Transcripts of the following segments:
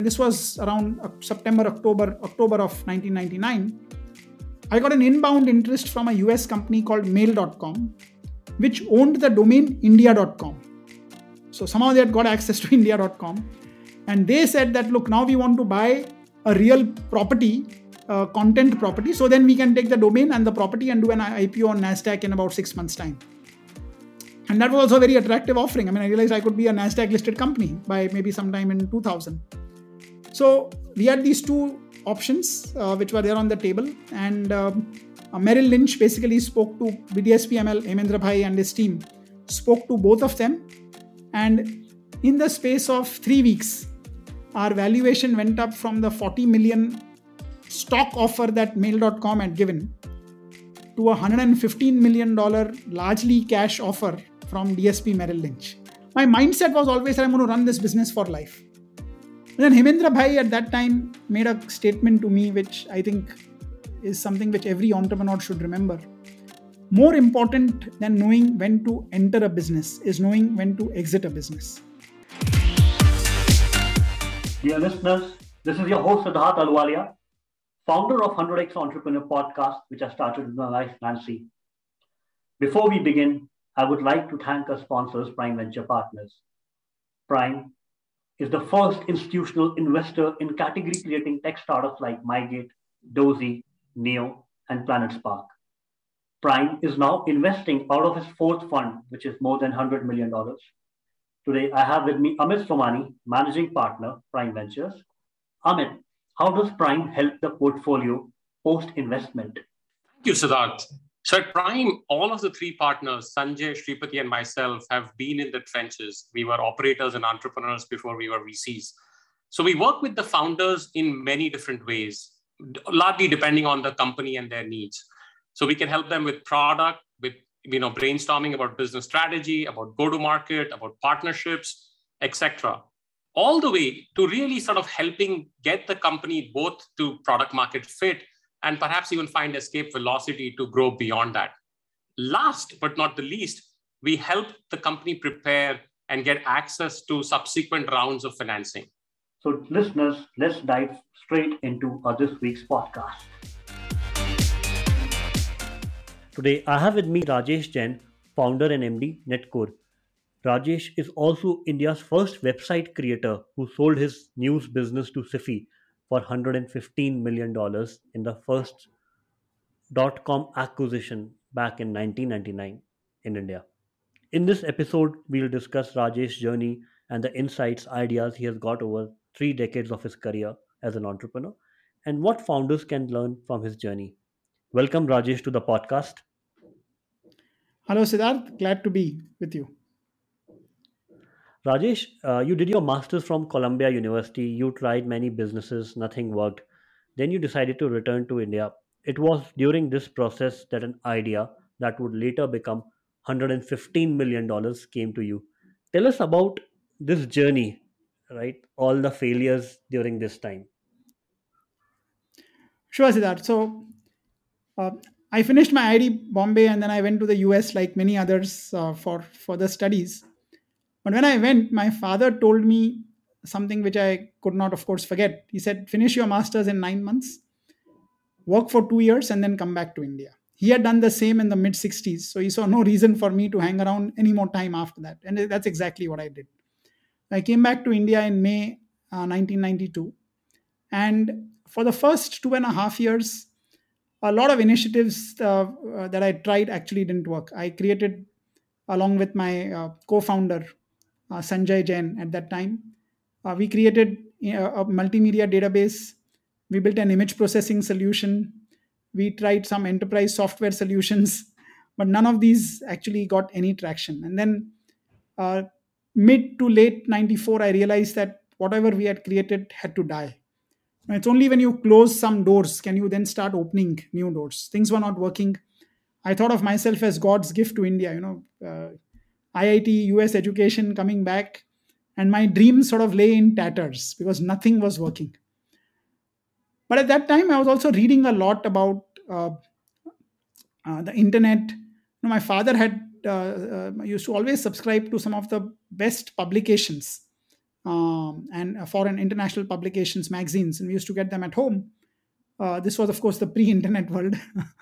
This was around October of 1999. I got an inbound interest from a US company called Mail.com, which owned the domain India.com. So somehow they had got access to India.com. And they said that, look, now we want to buy a real property, content property. So then we can take the domain and the property and do an IPO on NASDAQ in about 6 months' time. And that was also a very attractive offering. I realized I could be a NASDAQ listed company by maybe sometime in 2000. So we had these two options which were there on the table. And Merrill Lynch basically spoke to BDSPML, Hemendra Bhai and his team, spoke to both of them. And in the space of 3 weeks, our valuation went up from the 40 million stock offer that Mail.com had given to a $115 million largely cash offer from DSP Merrill Lynch. My mindset was always that I'm going to run this business for life. And then Hemendra Bhai at that time made a statement to me, which I think is something which every entrepreneur should remember. More important than knowing when to enter a business is knowing when to exit a business. Dear listeners, this is your host Siddharth Ahluwalia, founder of 100x Entrepreneur Podcast, which I started with my wife Nancy. Before we begin, I would like to thank our sponsors, Prime Venture Partners. Prime is the first institutional investor in category-creating tech startups like MyGate, Dozy, Neo, and Planet Spark. Prime is now investing out of his fourth fund, which is more than $100 million. Today, I have with me Amit Somani, Managing Partner, Prime Ventures. Amit, how does Prime help the portfolio post-investment? Thank you, Siddharth. So at Prime, all of the three partners, Sanjay, Shripati, and myself, have been in the trenches. We were operators and entrepreneurs before we were VCs. So we work with the founders in many different ways, largely depending on the company and their needs. So we can help them with product, with brainstorming about business strategy, about go-to-market, about partnerships, etc. All the way to really sort of helping get the company both to product market fit and perhaps even find escape velocity to grow beyond that. Last but not the least, we help the company prepare and get access to subsequent rounds of financing. So listeners, let's dive straight into this week's podcast. Today, I have with me Rajesh Jain, founder and MD, Netcore. Rajesh is also India's first website creator who sold his news business to Sifi for $115 million in the first .com acquisition back in 1999 in India. In this episode, we'll discuss Rajesh's journey and the insights, ideas he has got over 3 decades of his career as an entrepreneur and what founders can learn from his journey. Welcome, Rajesh, to the podcast. Hello, Siddharth. Glad to be with you. Rajesh, you did your master's from Columbia University. You tried many businesses, nothing worked. Then you decided to return to India. It was during this process that an idea that would later become $115 million came to you. Tell us about this journey, right? All the failures during this time. Sure, Siddharth. So uh, I finished my IIT Bombay and then I went to the US like many others for further studies. But when I went, my father told me something which I could not, of course, forget. He said, finish your master's in 9 months, work for 2 years, and then come back to India. He had done the same in the mid 60s. So he saw no reason for me to hang around any more time after that. And that's exactly what I did. I came back to India in May 1992. And for the first 2.5 years, a lot of initiatives that I tried actually didn't work. I created, along with my co-founder, Sanjay Jain at that time, we created a multimedia database. We built an image processing solution. We tried some enterprise software solutions, but none of these actually got any traction. And then uh, mid to late 94, I realized that whatever we had created had to die. It's only when you close some doors can you then start opening new doors. Things were not working. I thought of myself as God's gift to India, IIT, US education coming back, and my dreams sort of lay in tatters because nothing was working. But at that time, I was also reading a lot about the internet. My father had used to always subscribe to some of the best publications and foreign international publications, magazines, and we used to get them at home. This was, of course, the pre-internet world.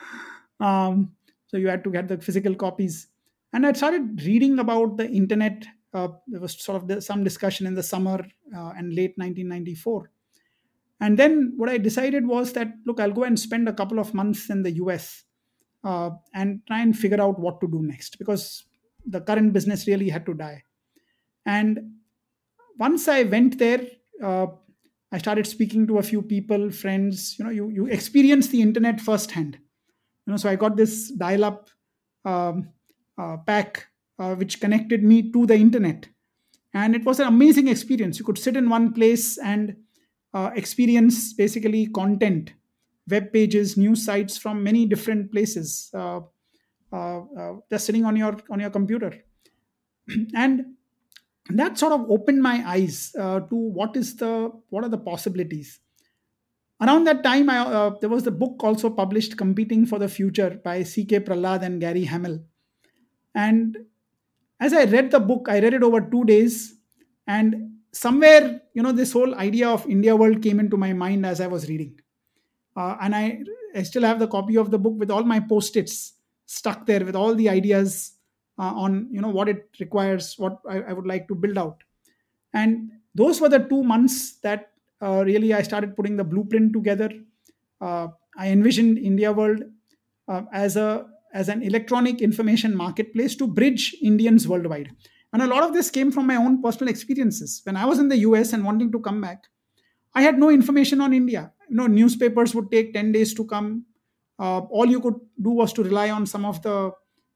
So you had to get the physical copies. And I started reading about the internet. There was sort of some discussion in the summer and late 1994. And then what I decided was that, look, I'll go and spend a couple of months in the US and try and figure out what to do next, because the current business really had to die. And once I went there, uh, I started speaking to a few people, friends. You experience the internet firsthand. So I got this dial-up um, pack which connected me to the internet, and it was an amazing experience. You could sit in one place and experience basically content, web pages, news sites from many different places, just sitting on your computer. And that sort of opened my eyes to what are the possibilities. Around that time, there was the book also published, Competing for the Future, by C.K. Prahlad and Gary Hamel. And as I read the book, I read it over 2 days, and somewhere, this whole idea of India World came into my mind as I was reading. And I still have the copy of the book with all my post-its stuck there with all the ideas on what it requires, what I would like to build out. And those were the 2 months that really I started putting the blueprint together. I envisioned India World as an electronic information marketplace to bridge Indians worldwide. And a lot of this came from my own personal experiences. When I was in the US and wanting to come back, I had no information on India. Newspapers would take 10 days to come. All you could do was to rely on some of the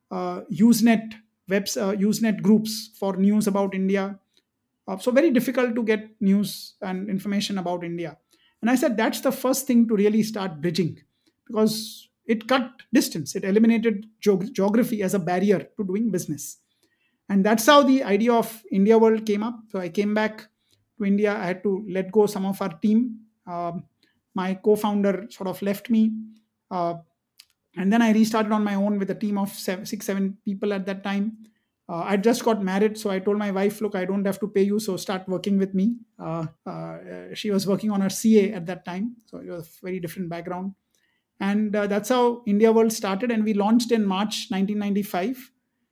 Usenet groups for news about India. So very difficult to get news and information about India. And I said that's the first thing to really start bridging, because it cut distance. It eliminated geography as a barrier to doing business. And that's how the idea of India World came up. So I came back to India. I had to let go some of our team. My co-founder sort of left me. And then I restarted on my own with a team of 7 people at that time. I just got married, so I told my wife, look, I don't have to pay you, so start working with me. She was working on her CA at that time, so it was a very different background. And that's how India World started, and we launched in March 1995.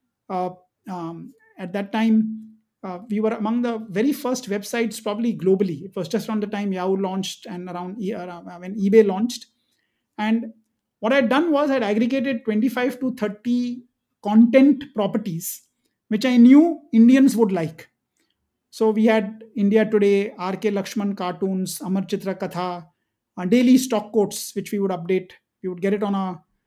At that time, we were among the very first websites, probably globally. It was just around the time Yahoo launched and around when eBay launched. And what I'd done was I'd aggregated 25 to 30 content properties which I knew Indians would like. So we had India Today, R.K. Lakshman cartoons, Amar Chitra Katha, daily stock quotes which we would update. We would get it on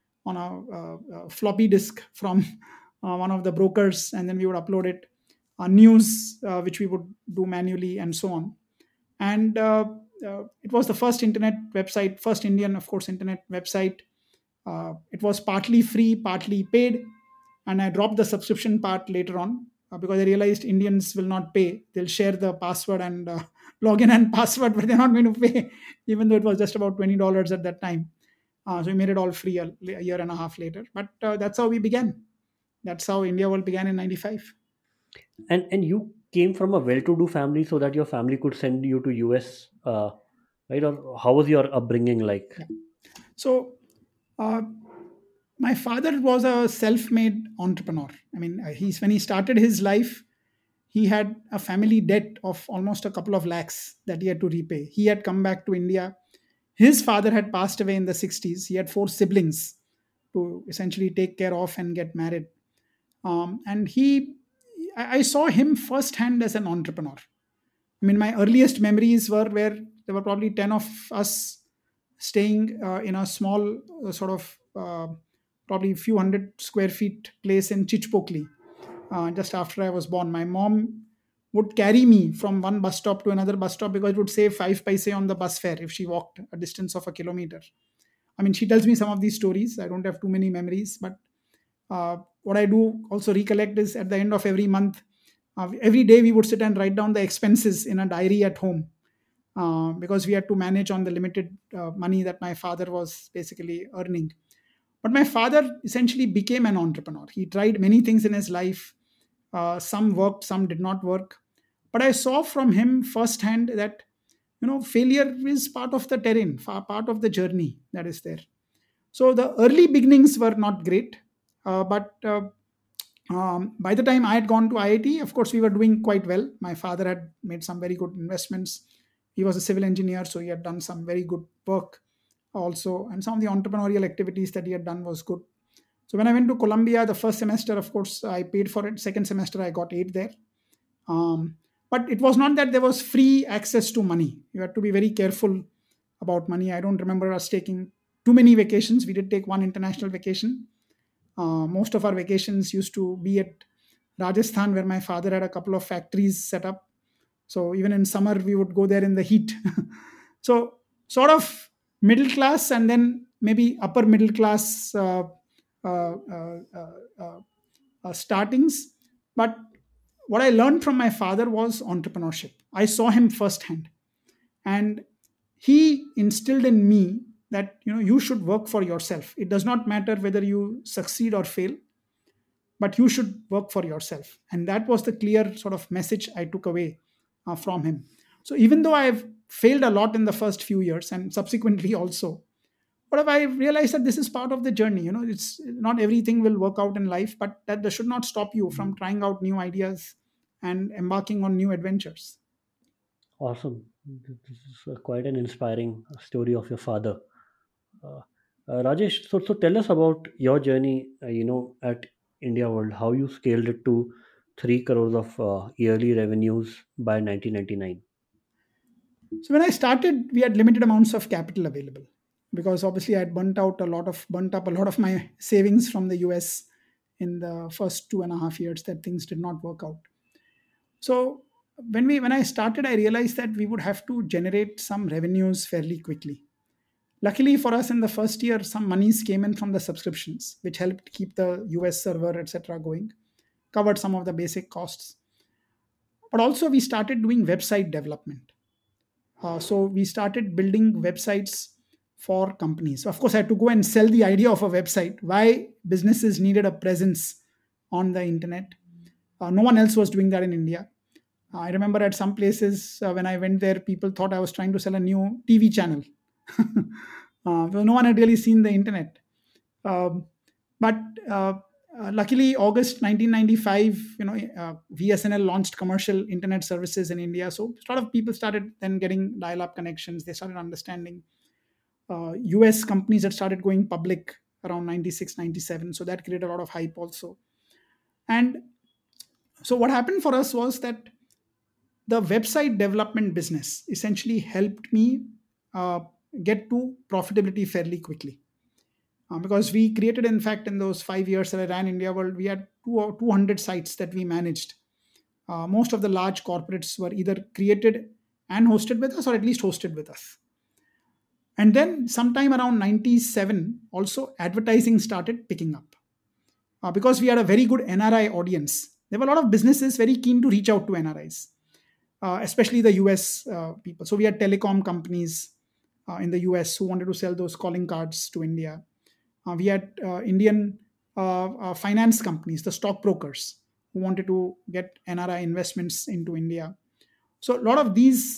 a floppy disk from one of the brokers, and then we would upload it. News which we would do manually, and so on. And it was the first internet website, first Indian, of course, internet website. It was partly free, partly paid, and I dropped the subscription part later on because I realized Indians will not pay. They'll share the password and login and password, but they're not going to pay, even though it was just about $20 at that time. So we made it all free a year and a half later. But that's how we began. That's how India World began in 95. And you came from a well-to-do family so that your family could send you to US, right? Or how was your upbringing like? So uh, my father was a self-made entrepreneur. I mean, when he started his life, he had a family debt of almost a couple of lakhs that he had to repay. He had come back to India. His father had passed away in the 60s. He had 4 siblings to essentially take care of and get married. And I saw him firsthand as an entrepreneur. I mean, my earliest memories were where there were probably 10 of us staying in a small probably a few hundred square feet place in Chichpokli. Just after I was born, my mom would carry me from one bus stop to another bus stop because it would save 5 paise on the bus fare if she walked a distance of a kilometer. I mean, she tells me some of these stories. I don't have too many memories, but what I do also recollect is at the end of every month, every day we would sit and write down the expenses in a diary at home because we had to manage on the limited money that my father was basically earning. But my father essentially became an entrepreneur. He tried many things in his life. Some worked, some did not work. But I saw from him firsthand that failure is part of the terrain, part of the journey that is there. So the early beginnings were not great, but by the time I had gone to IIT, of course, we were doing quite well. My father had made some very good investments. He was a civil engineer, so he had done some very good work also, and some of the entrepreneurial activities that he had done was good. So when I went to Columbia, the first semester, of course, I paid for it. Second semester, I got aid there. But it was not that there was free access to money. You had to be very careful about money. I don't remember us taking too many vacations. We did take one international vacation. Most of our vacations used to be at Rajasthan, where my father had a couple of factories set up. So even in summer, we would go there in the heat. So sort of middle class, and then maybe upper middle class uh, uh, startings. But what I learned from my father was entrepreneurship. I saw him firsthand, and he instilled in me that you should work for yourself. It does not matter whether you succeed or fail, but you should work for yourself. And that was the clear sort of message I took away from him. So even though I've failed a lot in the first few years and subsequently also, but if I realized that this is part of the journey. It's not everything will work out in life, but that should not stop you from trying out new ideas and embarking on new adventures. Awesome. This is quite an inspiring story of your father. Uh, Rajesh, so tell us about your journey, at India World, how you scaled it to 3 crores of yearly revenues by 1999. So when I started, we had limited amounts of capital available because obviously I had burnt up a lot of my savings from the US in the first 2.5 years that things did not work out. So when I started, I realized that we would have to generate some revenues fairly quickly. Luckily for us, in the first year, some monies came in from the subscriptions, which helped keep the US server, etc., going, covered some of the basic costs. But also, we started doing website development. So we started building websites for companies. So of course, I had to go and sell the idea of a website, why businesses needed a presence on the internet. No one else was doing that in India. I remember at some places when I went there, people thought I was trying to sell a new TV channel. Well, no one had really seen the internet. Um, but luckily, August 1995, VSNL launched commercial internet services in India. So a lot of people started then getting dial-up connections. They started understanding. US companies had started going public around 96, 97. So that created a lot of hype also. And so what happened for us was that the website development business essentially helped me uh, get to profitability fairly quickly. Because we created, in fact, in those 5 years that I ran India World, we had 200 sites that we managed. Most of the large corporates were either created and hosted with us or at least hosted with us. And then sometime around 97, also advertising started picking up. Because we had a very good NRI audience. There were a lot of businesses very keen to reach out to NRIs, especially the US people. So we had telecom companies in the US who wanted to sell those calling cards to India. We had Indian finance companies, the stockbrokers, who wanted to get NRI investments into India. So a lot of these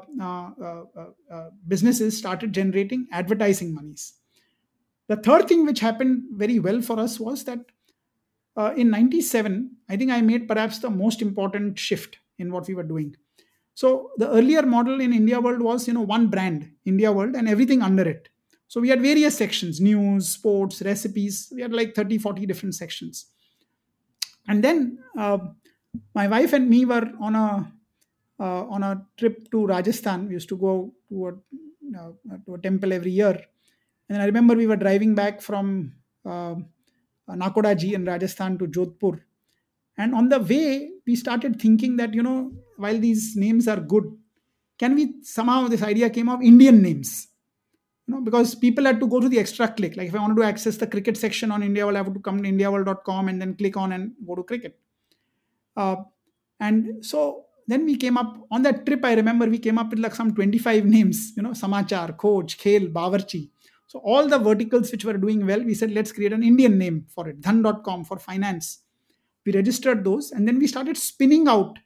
businesses started generating advertising monies. The third thing which happened very well for us was that in 97, I think I made perhaps the most important shift in what we were doing. So the earlier model in India World was, one brand, India World, and everything under it. So we had various sections: news, sports, recipes. We had like 30, 40 different sections. And then my wife and me were on a trip to Rajasthan. We used to go to a temple every year. And I remember we were driving back from Nakoda Ji in Rajasthan to Jodhpur. And on the way, we started thinking that, while these names are good, can we somehow, this idea came of Indian names, because people had to go to the extra click. Like if I wanted to access the cricket section on India World, I have to come to indiaworld.com and then click on and go to cricket. Uh, and so then we came up on that trip. I remember we came up with like some 25 names, Samachar, Coach, Khel, Bawarchi. So all the verticals which were doing well, we said, let's create an Indian name for it. Dhan.com for finance. We registered those and then we started spinning out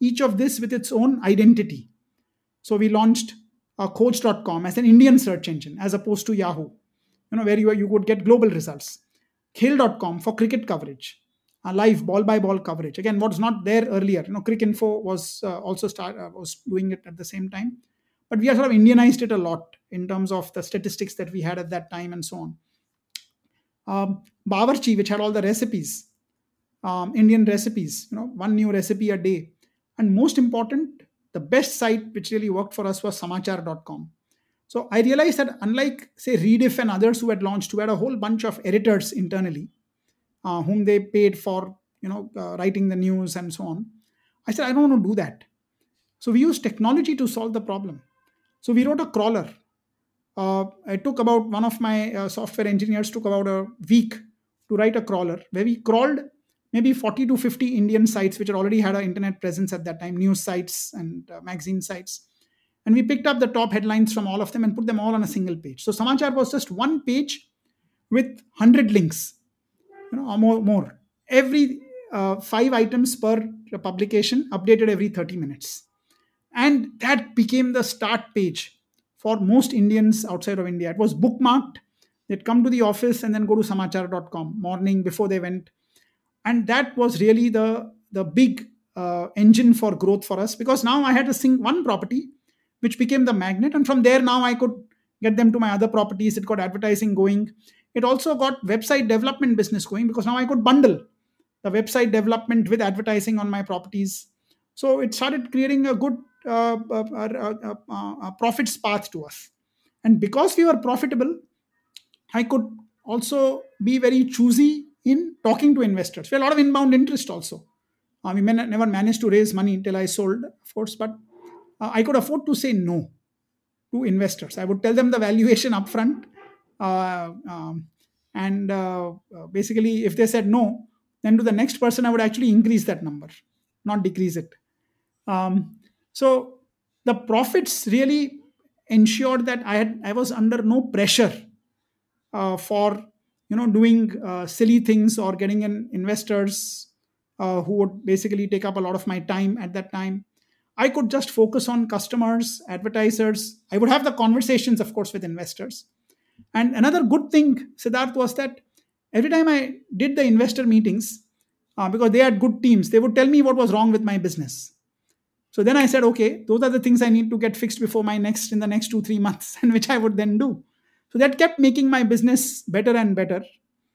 each of this with its own identity. So we launched coach.com as an Indian search engine as opposed to Yahoo, where you would get global results. Khel.com for cricket coverage, live ball by ball coverage. Again, what's not there earlier. Cricinfo was was doing it at the same time, but we have sort of Indianized it a lot in terms of the statistics that we had at that time and so on. Bawarchi, which had all the recipes, Indian recipes, one new recipe a day. And most important, the best site which really worked for us was samachar.com. So I realized that unlike, say, Rediff and others who had launched, who had a whole bunch of editors internally, whom they paid for, writing the news and so on, I said, I don't want to do that. So we used technology to solve the problem. So we wrote a crawler. It took about, one of my software engineers took about a week to write a crawler where we crawled maybe 40 to 50 Indian sites which had already had an internet presence at that time, news sites and magazine sites. And we picked up the top headlines from all of them and put them all on a single page. So Samachar was just one page with 100 links, or more. Every 5 items per publication, updated every 30 minutes. And that became the start page for most Indians outside of India. It was bookmarked. They'd come to the office and then go to samachar.com morning before they went. And that was really the big engine for growth for us, because now I had to sing one property, which became the magnet. And from there, now I could get them to my other properties. It got advertising going. It also got website development business going, because now I could bundle the website development with advertising on my properties. So it started creating a good profits path to us. And because we were profitable, I could also be very choosy in talking to investors. We had a lot of inbound interest also. We never managed to raise money until I sold, of course, but I could afford to say no to investors. I would tell them the valuation upfront. And basically, if they said no, then to the next person, I would actually increase that number, not decrease it. So the profits really ensured that I was under no pressure for doing silly things or getting in investors who would basically take up a lot of my time at that time. I could just focus on customers, advertisers. I would have the conversations, of course, with investors. And another good thing, Siddharth, was that every time I did the investor meetings, because they had good teams, they would tell me what was wrong with my business. So then I said, okay, those are the things I need to get fixed before in the next 2-3 months, and which I would then do. So that kept making my business better and better.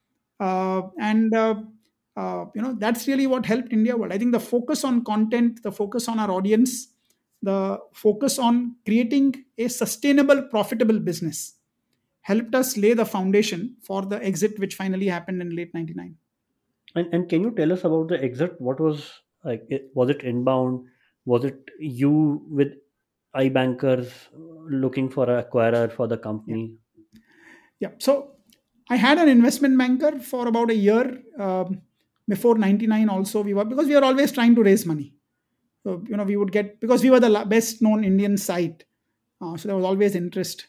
That's really what helped India World. I think the focus on content, the focus on our audience, the focus on creating a sustainable, profitable business helped us lay the foundation for the exit, which finally happened in late 99. And can you tell us about the exit? What was like? Was it inbound? Was it you with iBankers looking for an acquirer for the company? Yeah. So I had an investment banker for about a year before 99 also. Because we were always trying to raise money. So, we would get, because we were the best known Indian site. So there was always interest.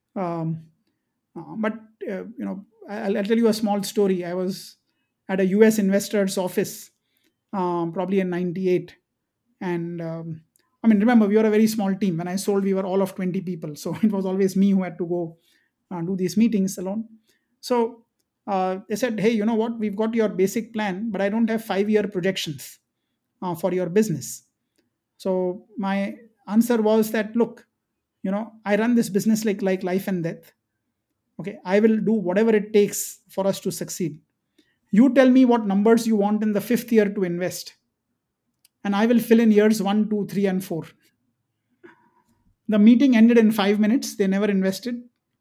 But I'll tell you a small story. I was at a US investor's office probably in 98. And remember, we were a very small team. When I sold, we were all of 20 people. So it was always me who had to go do these meetings alone. So they said, hey, you know what? We've got your basic plan, but I don't have 5-year projections for your business. So my answer was that, look, I run this business like life and death. Okay, I will do whatever it takes for us to succeed. You tell me what numbers you want in the 5th year to invest, and I will fill in years 1, 2, 3, and 4. The meeting ended in 5 minutes. They never invested.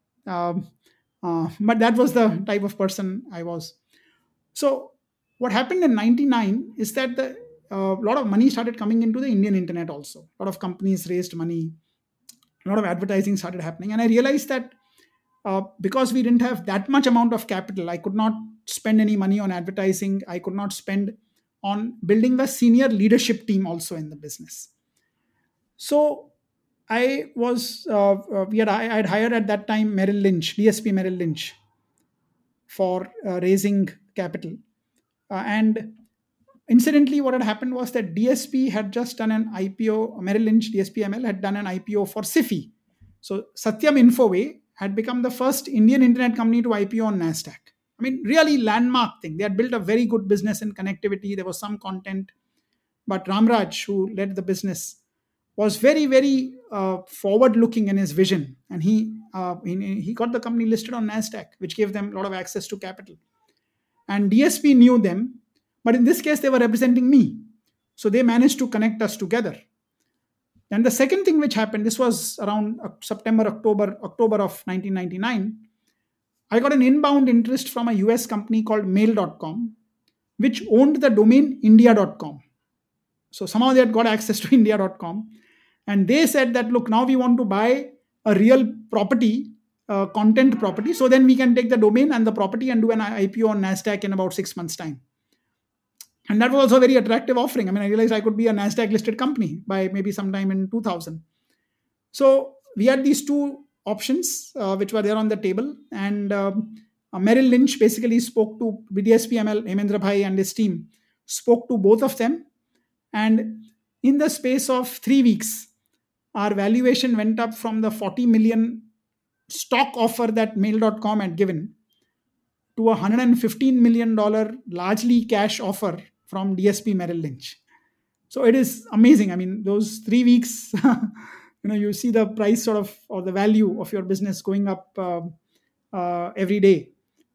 But that was the type of person I was. So what happened in 99 is that a lot of money started coming into the Indian internet also. A lot of companies raised money. A lot of advertising started happening. And I realized that because we didn't have that much amount of capital, I could not spend any money on advertising. I could not spend on building the senior leadership team also in the business. So I had hired at that time Merrill Lynch, DSP Merrill Lynch, for raising capital. And Incidentally, what had happened was that DSP had just done an IPO, Merrill Lynch DSPML had done an IPO for SIFI. So Satyam Infoway had become the first Indian internet company to IPO on NASDAQ. I mean, really landmark thing. They had built a very good business in connectivity. There was some content, but Ramraj, who led the business, was very, very forward-looking in his vision, and he got the company listed on Nasdaq, which gave them a lot of access to capital. And DSP knew them, but in this case, they were representing me, so they managed to connect us together. And the second thing which happened, this was around October of 1999. I got an inbound interest from a US company called Mail.com, which owned the domain India.com. So somehow they had got access to India.com. And they said that, look, now we want to buy a real property, content property. So then we can take the domain and the property and do an IPO on NASDAQ in about 6 months' time. And that was also a very attractive offering. I mean, I realized I could be a NASDAQ listed company by maybe sometime in 2000. So we had these two options which were there on the table. And Merrill Lynch basically spoke to BDSPML, Hemendra Bhai and his team, spoke to both of them. And in the space of 3 weeks, our valuation went up from the 40 million stock offer that Mail.com had given to a $115 million largely cash offer from DSP Merrill Lynch. So it is amazing. I mean, those 3 weeks, you see the price sort of, or the value of your business going up every day.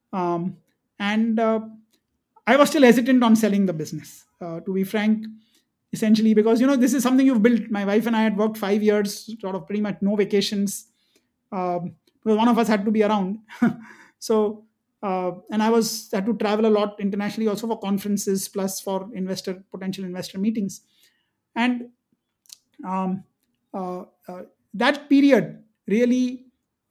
And I was still hesitant on selling the business, to be frank, essentially because, this is something you've built. My wife and I had worked 5 years, sort of pretty much no vacations, because one of us had to be around. So, and I had to travel a lot internationally also for conferences plus for potential investor meetings. And that period really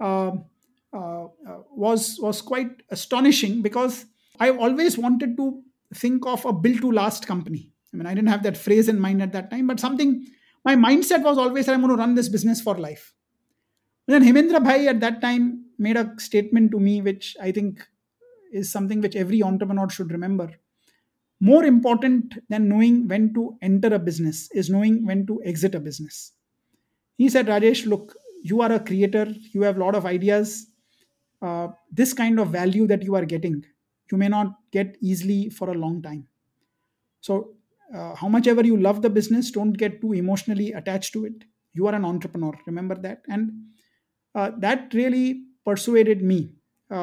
was quite astonishing because I always wanted to think of a build to last company. I mean, I didn't have that phrase in mind at that time, but my mindset was always that I'm going to run this business for life. And then Hemendra Bhai at that time made a statement to me, which I think is something which every entrepreneur should remember. More important than knowing when to enter a business is knowing when to exit a business. He said, Rajesh, look, you are a creator, you have a lot of ideas. This kind of value that you are getting, you may not get easily for a long time. So, how much ever you love the business, don't get too emotionally attached to it. You are an entrepreneur, remember that. And that really persuaded me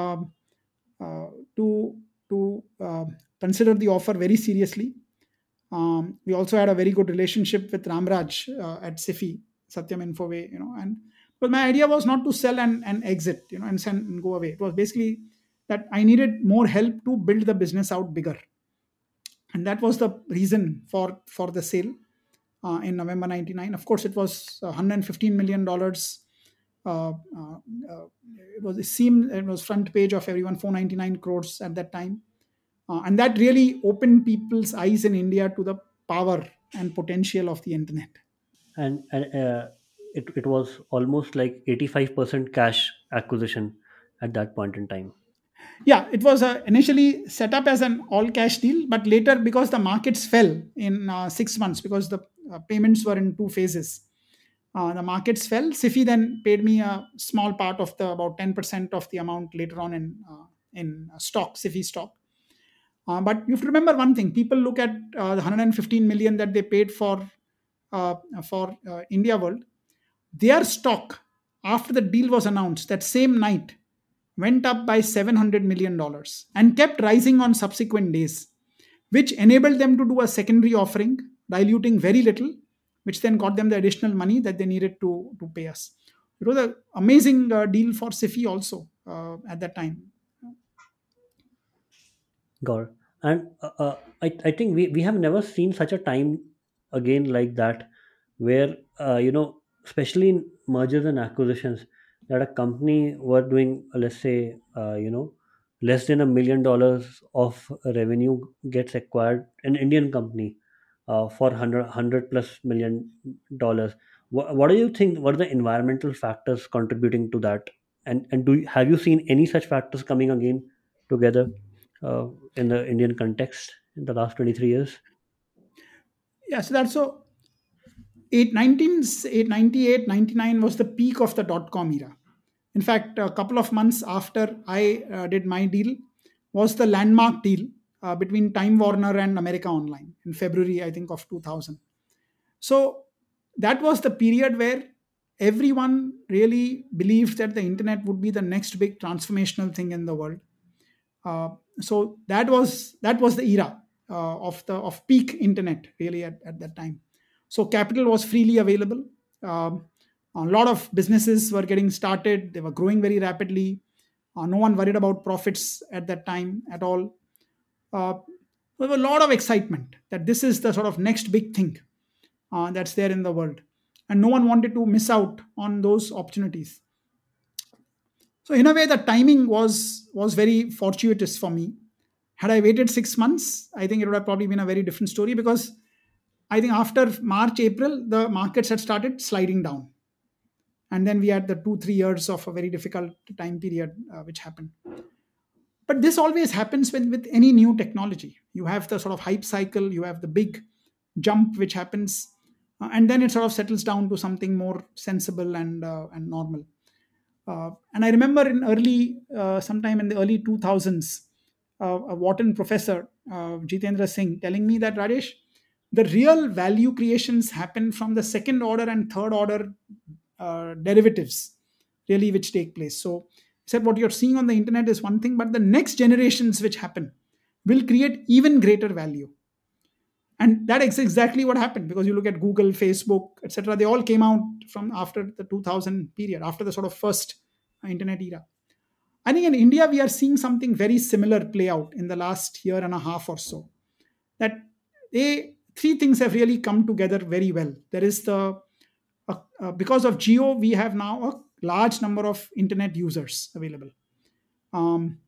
to consider the offer very seriously. We also had a very good relationship with Ramraj at SIFI, Satyam Infoway, but my idea was not to sell and exit, and send and go away. It was basically that I needed more help to build the business out bigger. And that was the reason for the sale in November 99. Of course, it was $115 million. It was front page of everyone, 499 crores at that time. And that really opened people's eyes in India to the power and potential of the internet. And it was almost like 85% cash acquisition at that point in time. Yeah, it was initially set up as an all cash deal, but later, because the markets fell in 6 months, because the payments were in two phases, the markets fell. SIFI then paid me a small part of about 10% of the amount later on in stock, SIFI stock. But you have to remember one thing: people look at the 115 million that they paid for India World. Their stock, after the deal was announced that same night, went up by $700 million and kept rising on subsequent days, which enabled them to do a secondary offering, diluting very little, which then got them the additional money that they needed to pay us. It was an amazing deal for SIFI also at that time. Got it. And I think we have never seen such a time again like that, where especially in mergers and acquisitions, that a company were doing, let's say, less than $1 million of revenue gets acquired, an Indian company, for 100 plus $1 million. What do you think? What are the environmental factors contributing to that? And have you seen any such factors coming again together in the Indian context in the last 23 years? Yeah, so that's so 1998, 99 was the peak of the dot com era. In fact, a couple of months after I did my deal was the landmark deal between Time Warner and America Online in February, I think, of 2000. So that was the period where everyone really believed that the internet would be the next big transformational thing in the world. So that was the era of peak internet really at that time. So capital was freely available. A lot of businesses were getting started. They were growing very rapidly. No one worried about profits at that time at all. uh, there was a lot of excitement that this is the sort of next big thing that's there in the world, and no one wanted to miss out on those opportunities. So in a way, the timing was very fortuitous for me. Had I waited 6 months, I think it would have probably been a very different story, because I think after March, April, the markets had started sliding down. And then we had the 2 3 years of a very difficult time period which happened. But this always happens with any new technology. You have the sort of hype cycle, you have the big jump which happens, and then it sort of settles down to something more sensible and normal. And I remember sometime in the early 2000s, a Wharton professor, Jitendra Singh, telling me that, Rajesh, the real value creations happen from the second order and third order derivatives, really, which take place. So he said, what you're seeing on the internet is one thing, but the next generations which happen will create even greater value. And that is exactly what happened, because you look at Google, Facebook, etc. They all came out from after the 2000 period, after the sort of first internet era. I think in India we are seeing something very similar play out in the last year and a half or so. That three things have really come together very well. There is because of Geo, we have now a large number of internet users available. Um,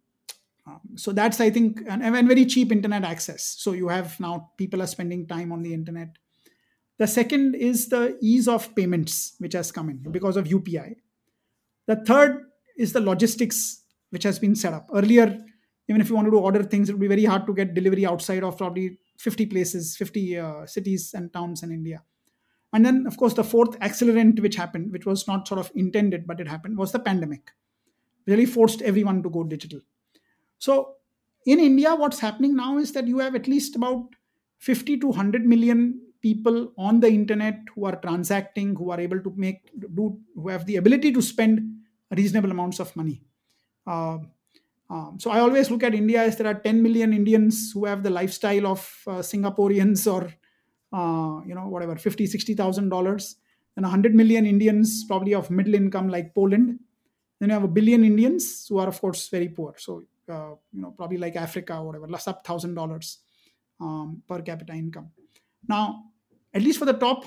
so that's, I think, and very cheap internet access. So you have now people are spending time on the internet. The second is the ease of payments which has come in because of UPI. The third is the logistics which has been set up. Earlier, even if you wanted to order things, it would be very hard to get delivery outside of probably 50 places, 50 cities and towns in India. And then, of course, the fourth accelerant which happened, which was not sort of intended, but it happened, was the pandemic. Really forced everyone to go digital. So in India, what's happening now is that you have at least about 50 to 100 million people on the internet who are transacting, who are able to who have the ability to spend reasonable amounts of money. Uh, so I always look at India as there are 10 million Indians who have the lifestyle of Singaporeans, or whatever, 50, $60,000, and 100 million Indians probably of middle income like Poland. Then you have a billion Indians who are, of course, very poor. So probably like Africa or whatever, sub $1,000 per capita income. Now, at least for the top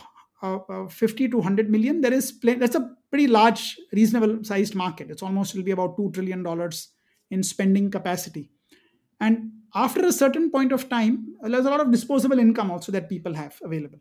50 to 100 million, that's a pretty large, reasonable sized market. It'll be about $2 trillion in spending capacity. And after a certain point of time, there's a lot of disposable income also that people have available.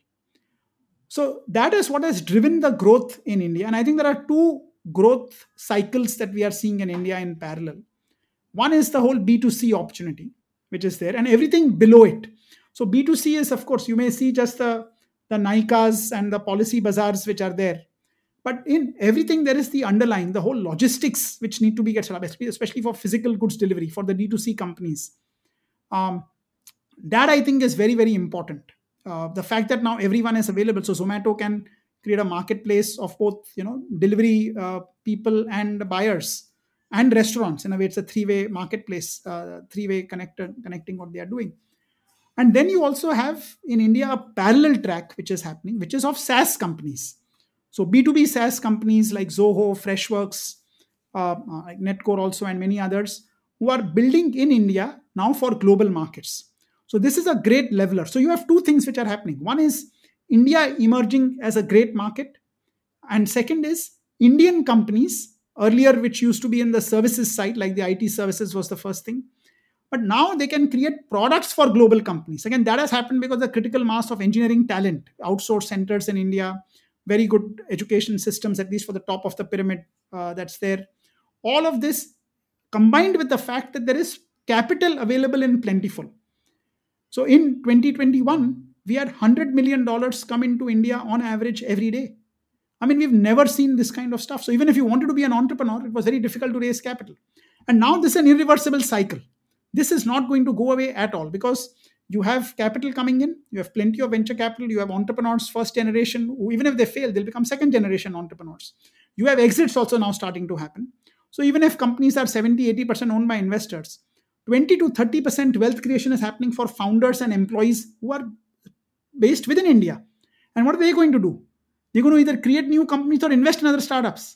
So that is what has driven the growth in India. And I think there are two growth cycles that we are seeing in India in parallel. One is the whole B2C opportunity, which is there, and everything below it. So B2C is, of course, you may see just the Nykas and the policy bazaars which are there. But in everything, there is the underlying, the whole logistics which need to be get set up, especially for physical goods delivery for the D2C companies. That I think is very, very important. The fact that now everyone is available, so Zomato can create a marketplace of both, delivery people and buyers and restaurants. In a way, it's a three-way marketplace, three-way connecting what they are doing. And then you also have in India a parallel track which is happening, which is of SaaS companies. So B2B SaaS companies like Zoho, Freshworks, like Netcore also, and many others who are building in India now for global markets. So this is a great leveler. So you have two things which are happening. One is India emerging as a great market. And second is Indian companies, earlier which used to be in the services side, like the IT services was the first thing. But now they can create products for global companies. Again, that has happened because the critical mass of engineering talent, outsource centers in India, very good education systems, at least for the top of the pyramid that's there. All of this combined with the fact that there is capital available in plentiful. So in 2021, we had $100 million come into India on average every day. I mean, we've never seen this kind of stuff. So even if you wanted to be an entrepreneur, it was very difficult to raise capital. And now this is an irreversible cycle. This is not going to go away at all, because you have capital coming in, you have plenty of venture capital, you have entrepreneurs, first generation, who even if they fail, they'll become second generation entrepreneurs. You have exits also now starting to happen. So even if companies are 70-80% owned by investors, 20 to 30% wealth creation is happening for founders and employees who are based within India. And what are they going to do? They're going to either create new companies or invest in other startups.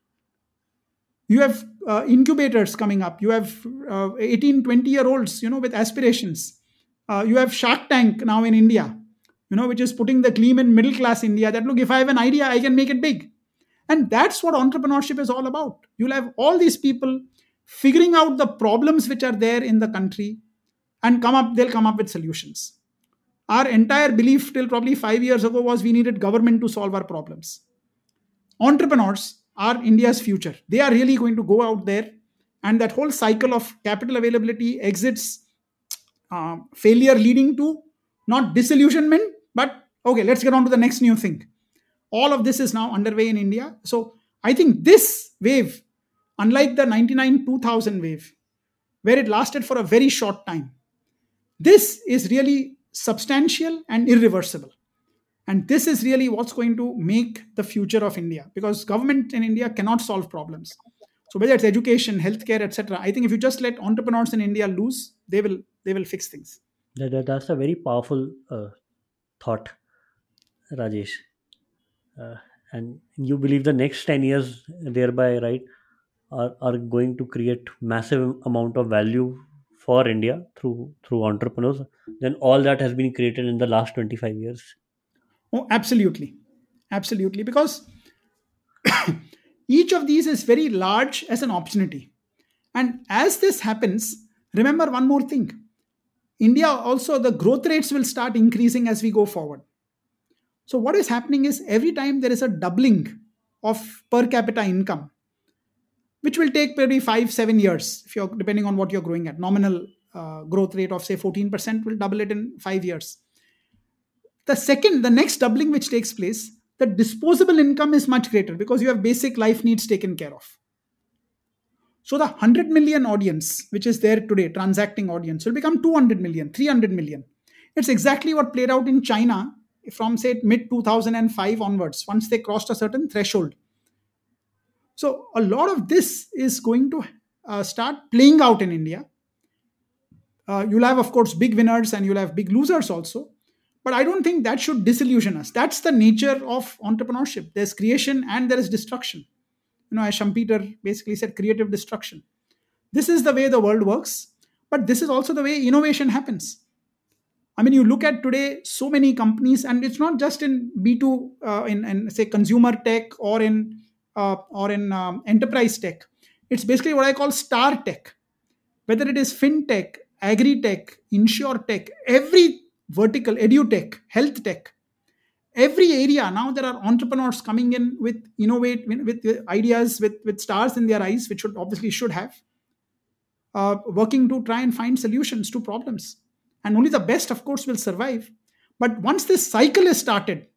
You have incubators coming up. You have 18, 20-year-olds, with aspirations. You have Shark Tank now in India, which is putting the gleam in middle class India that, look, if I have an idea, I can make it big. And that's what entrepreneurship is all about. You'll have all these people figuring out the problems which are there in the country, and they'll come up with solutions. Our entire belief till probably 5 years ago was we needed government to solve our problems. Entrepreneurs are India's future. They are really going to go out there, and that whole cycle of capital availability, exits, failure leading to not disillusionment, but okay, let's get on to the next new thing. All of this is now underway in India. So I think this wave, unlike the 99-2000 wave, where it lasted for a very short time, this is really substantial and irreversible. And this is really what's going to make the future of India, because government in India cannot solve problems. So whether it's education, healthcare, etc., I think if you just let entrepreneurs in India loose, they will fix things. That's a very powerful thought, Rajesh. And you believe the next 10 years thereby, right, are going to create massive amount of value for India through entrepreneurs, then all that has been created in the last 25 years. Oh, absolutely. Absolutely. Because each of these is very large as an opportunity. And as this happens, remember one more thing. India also, the growth rates will start increasing as we go forward. So what is happening is every time there is a doubling of per capita income, which will take maybe 5-7 years, if you're depending on what you're growing at. Nominal growth rate of say 14% will double it in 5 years. The next doubling which takes place, the disposable income is much greater because you have basic life needs taken care of. So the 100 million audience, which is there today, transacting audience, will become 200 million, 300 million. It's exactly what played out in China from say mid 2005 onwards, once they crossed a certain threshold. So a lot of this is going to start playing out in India. You'll have, of course, big winners and you'll have big losers also. But I don't think that should disillusion us. That's the nature of entrepreneurship. There's creation and there is destruction. As Schumpeter basically said, creative destruction. This is the way the world works, but this is also the way innovation happens. I mean, you look at today, so many companies, and it's not just in B2, in say consumer tech or in enterprise tech. It's basically what I call star tech. Whether it is fintech, agri-tech, insure-tech, every vertical, edu-tech, health tech, every area, now there are entrepreneurs coming in with with ideas, with stars in their eyes, which should have, working to try and find solutions to problems. And only the best, of course, will survive. But once this cycle is started,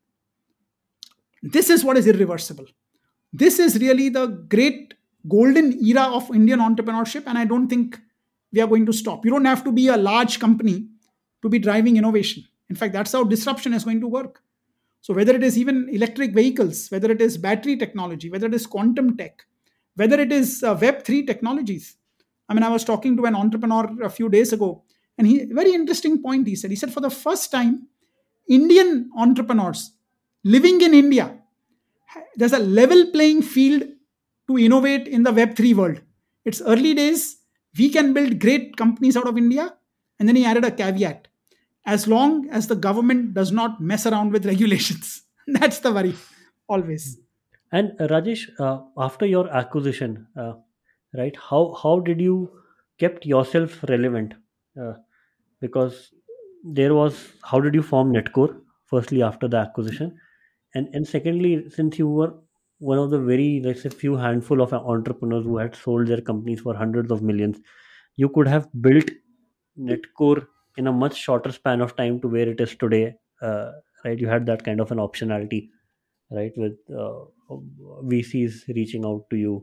this is what is irreversible. This is really the great golden era of Indian entrepreneurship, and I don't think we are going to stop. You don't have to be a large company to be driving innovation. In fact, that's how disruption is going to work. So whether it is even electric vehicles, whether it is battery technology, whether it is quantum tech, whether it is Web3 technologies. I mean, I was talking to an entrepreneur a few days ago, and very interesting point he said, for the first time, Indian entrepreneurs living in India, there's a level playing field to innovate in the Web3 world. It's early days. We can build great companies out of India. And then he added a caveat. As long as the government does not mess around with regulations. That's the worry, always. And Rajesh, after your acquisition, right, how did you kept yourself relevant? Because how did you form Netcore, firstly, after the acquisition? And secondly, since you were one of the very, let's say, few handful of entrepreneurs who had sold their companies for hundreds of millions, you could have built Netcore in a much shorter span of time to where it is today, right? You had that kind of an optionality, right, with VCs reaching out to you.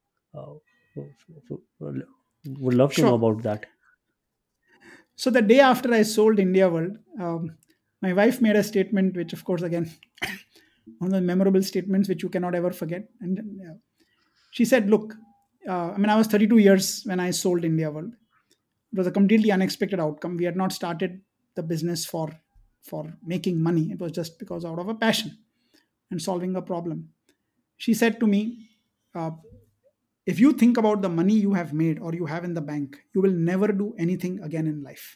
Would love to know Sure. about that. So the day after I sold India World, my wife made a statement, which of course again one of the memorable statements which you cannot ever forget. And she said, "Look, I mean, I was 32 years when I sold India World. It was a completely unexpected outcome. We had not started the business for making money. It was just because out of a passion and solving a problem." She said to me, uh, "If you think about the money you have made or you have in the bank, you will never do anything again in life.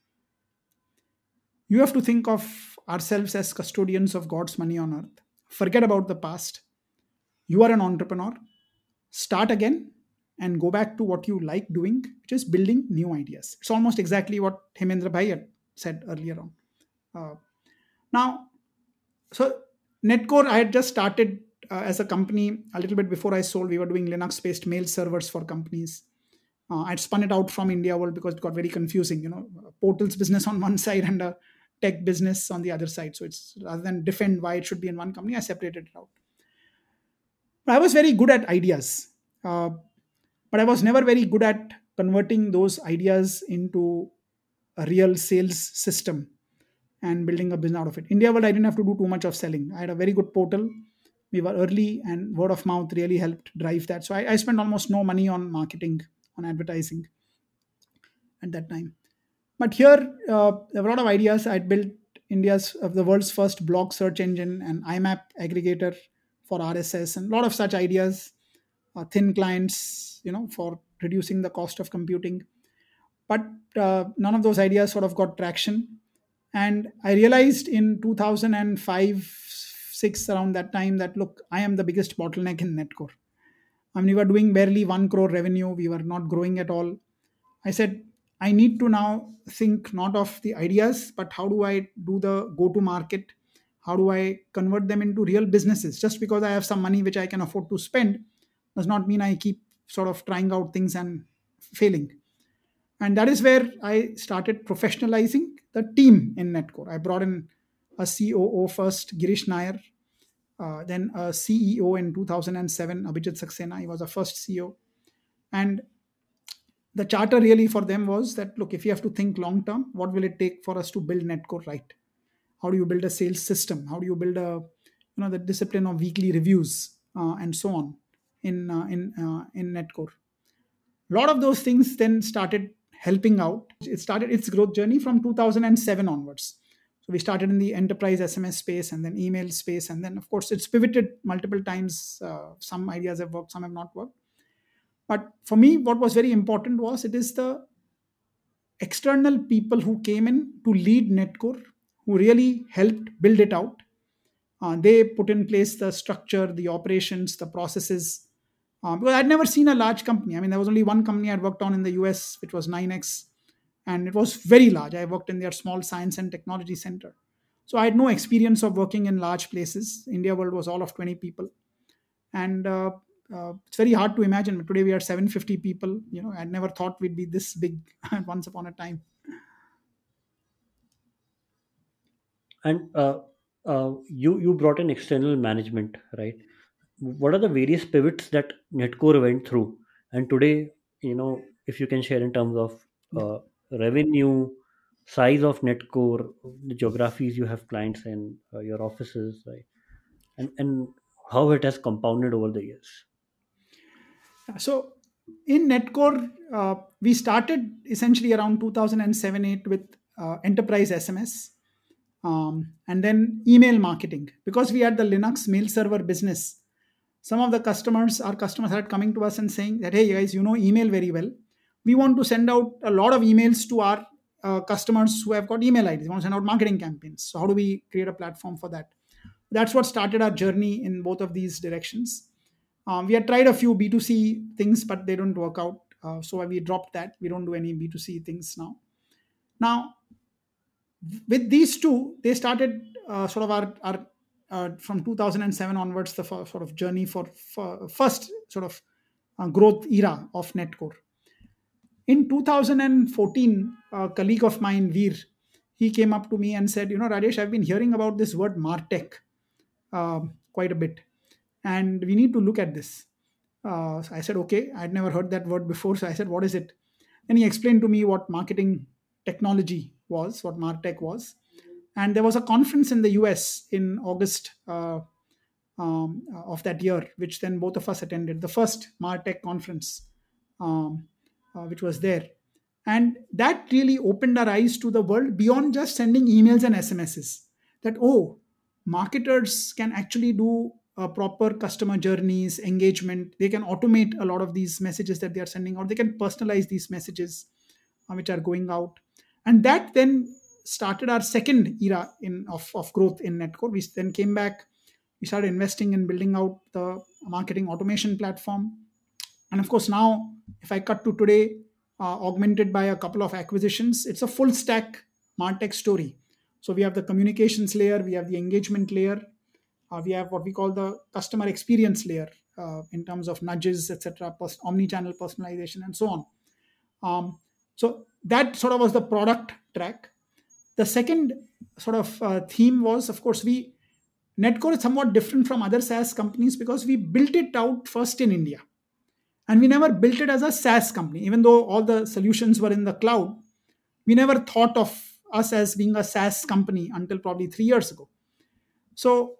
You have to think of ourselves as custodians of God's money on earth. Forget about the past. You are an entrepreneur. Start again and go back to what you like doing, which is building new ideas." It's almost exactly what Hemendra Bhai had said earlier on. Uh, now, so Netcore, I had just started as a company a little bit before I sold. We were doing Linux based mail servers for companies. I'd spun it out from India World because it got very confusing, portals business on one side and a tech business on the other side. So it's rather than defend why it should be in one company, I separated it out. But I was very good at ideas, but I was never very good at converting those ideas into a real sales system and building a business out of it. India World, I didn't have to do too much of selling. I had a very good portal. We were early, and word of mouth really helped drive that. So I spent almost no money on marketing, on advertising at that time. But here, there were a lot of ideas. I'd built India's of the world's first blog search engine and IMAP aggregator for RSS, and a lot of such ideas. Thin clients, for reducing the cost of computing. But none of those ideas sort of got traction. And I realized in 2005, 6, around that time, that look, I am the biggest bottleneck in Netcore. I mean, we were doing barely 1 crore revenue. We were not growing at all. I said, I need to now think not of the ideas, but how do I do the go to market? How do I convert them into real businesses? Just because I have some money which I can afford to spend does not mean I keep sort of trying out things and failing. And that is where I started professionalizing the team in Netcore. I brought in a COO first, Girish Nair, then a CEO in 2007, Abhijit Saxena. He was our first CEO. And the charter really for them was that, look, if you have to think long term, what will it take for us to build Netcore right? How do you build a sales system? How do you build the discipline of weekly reviews and so on in Netcore? A lot of those things then started helping out. It started its growth journey from 2007 onwards. So we started in the enterprise SMS space and then email space. And then, of course, it's pivoted multiple times. Some ideas have worked, some have not worked. But for me, what was very important was it is the external people who came in to lead Netcore, who really helped build it out. They put in place the structure, the operations, the processes. Because I'd never seen a large company. I mean, there was only one company I'd worked on in the US, which was 9X, and it was very large. I worked in their small science and technology center. So I had no experience of working in large places. India World was all of 20 people. And it's very hard to imagine. But today we are 750 people. I never thought we'd be this big once upon a time. And you brought in external management, right? What are the various pivots that Netcore went through? And today, if you can share in terms of Yeah. revenue, size of Netcore, the geographies you have clients in, your offices, right? And how it has compounded over the years. So in Netcore, we started essentially around 2007-8 with enterprise SMS, and then email marketing. Because we had the Linux mail server business, some of our customers had coming to us and saying that, hey, guys, email very well. We want to send out a lot of emails to our customers who have got email IDs. We want to send out marketing campaigns. So how do we create a platform for that? That's what started our journey in both of these directions. We had tried a few B2C things, but they don't work out. So we dropped that. We don't do any B2C things now. Now, with these two, they started sort of our from 2007 onwards, the sort of journey for first sort of growth era of Netcore. In 2014, a colleague of mine, Veer, he came up to me and said, Rajesh, I've been hearing about this word Martech quite a bit, and we need to look at this. So I said, okay, I'd never heard that word before. So I said, what is it? And he explained to me what marketing technology was, what Martech was. And there was a conference in the US in August of that year, which then both of us attended, the first Martech conference, which was there. And that really opened our eyes to the world beyond just sending emails and SMSs. That, oh, marketers can actually do proper customer journeys, engagement. They can automate a lot of these messages that they are sending out. They can personalize these messages which are going out. And that then started our second era of growth in Netcore. We then came back, we started investing in building out the marketing automation platform. And of course, now, if I cut to today, augmented by a couple of acquisitions, it's a full stack Martech story. So we have the communications layer, we have the engagement layer, we have what we call the customer experience layer in terms of nudges, etc., omni-channel personalization, and so on. So that sort of was the product track. The second sort of theme was, of course, Netcore is somewhat different from other SaaS companies because we built it out first in India. And we never built it as a SaaS company. Even though all the solutions were in the cloud, we never thought of us as being a SaaS company until probably 3 years ago. So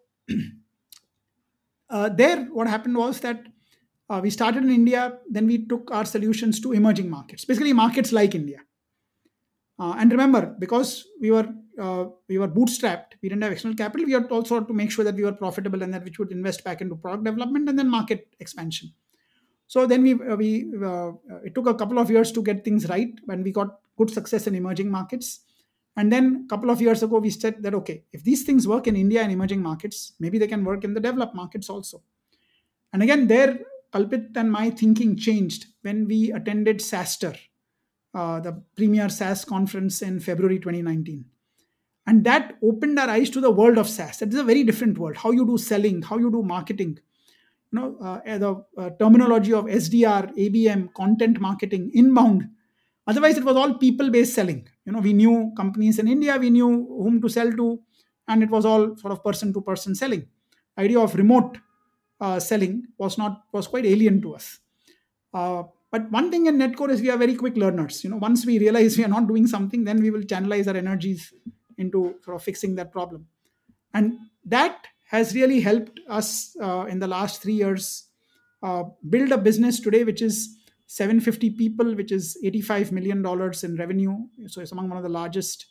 there, what happened was that we started in India, then we took our solutions to emerging markets, basically markets like India. And remember, because we were bootstrapped, we didn't have external capital, we had also to make sure that we were profitable and that we would invest back into product development and then market expansion. So then it took a couple of years to get things right when we got good success in emerging markets. And then a couple of years ago, we said that, okay, if these things work in India and emerging markets, maybe they can work in the developed markets also. And again, there, Kalpit and my thinking changed when we attended SaaStr, the premier SaaS conference in February 2019. And that opened our eyes to the world of SaaS. It is a very different world. How you do selling, how you do marketing, the terminology of SDR, ABM, content marketing, inbound. Otherwise, it was all people-based selling. We knew companies in India, we knew whom to sell to, and it was all sort of person-to-person selling. Idea of remote selling was quite alien to us. But one thing in Netcore is we are very quick learners. Once we realize we are not doing something, then we will channelize our energies into sort of fixing that problem. And that has really helped us in the last 3 years build a business today which is 750 people, which is $85 million in revenue. So it's among one of the largest,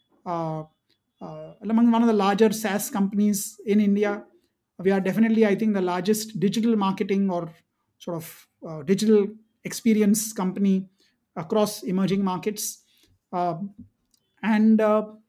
among one of the larger SaaS companies in India. We are definitely, I think, the largest digital marketing or sort of digital experience company across emerging markets. And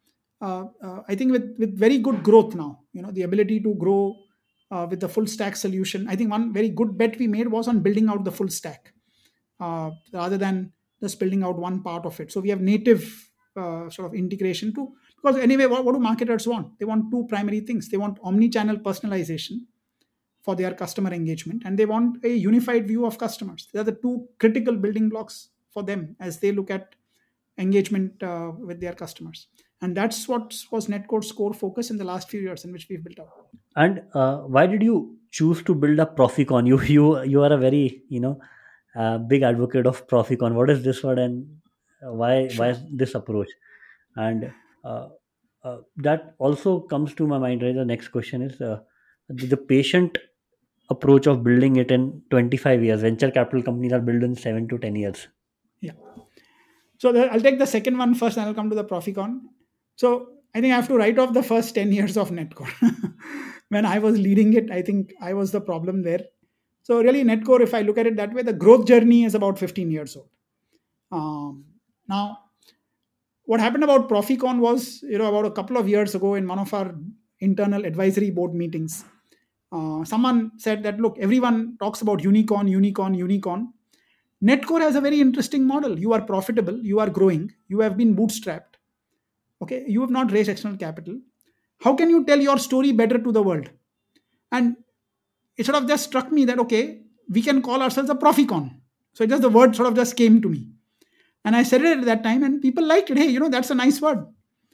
I think with very good growth now, the ability to grow with the full stack solution. I think one very good bet we made was on building out the full stack rather than just building out one part of it. So we have native sort of integration too. Because anyway, what do marketers want? They want two primary things. They want omni-channel personalization for their customer engagement, and they want a unified view of customers. They are the two critical building blocks for them as they look at engagement with their customers. And that's what was Netcore's core focus in the last few years in which we've built out. And why did you choose to build up Proficon? You are a very big advocate of Proficon. What is this word, and why is this approach? And that also comes to my mind. Right, the next question is the patient approach of building it in 25 years. Venture capital companies are built in 7 to 10 years. Yeah. So I'll take the second one first, and I'll come to the Proficon. So I think I have to write off the first 10 years of Netcore. When I was leading it, I think I was the problem there. So really, Netcore, if I look at it that way, the growth journey is about 15 years old. Now, what happened about Proficon was, about a couple of years ago in one of our internal advisory board meetings, someone said that, look, everyone talks about unicorn. Netcore has a very interesting model. You are profitable, you are growing, you have been bootstrapped. Okay, you have not raised external capital. How can you tell your story better to the world? And it sort of just struck me that, okay, we can call ourselves a Proficon. So just the word sort of just came to me. And I said it at that time and people liked it. Hey, that's a nice word.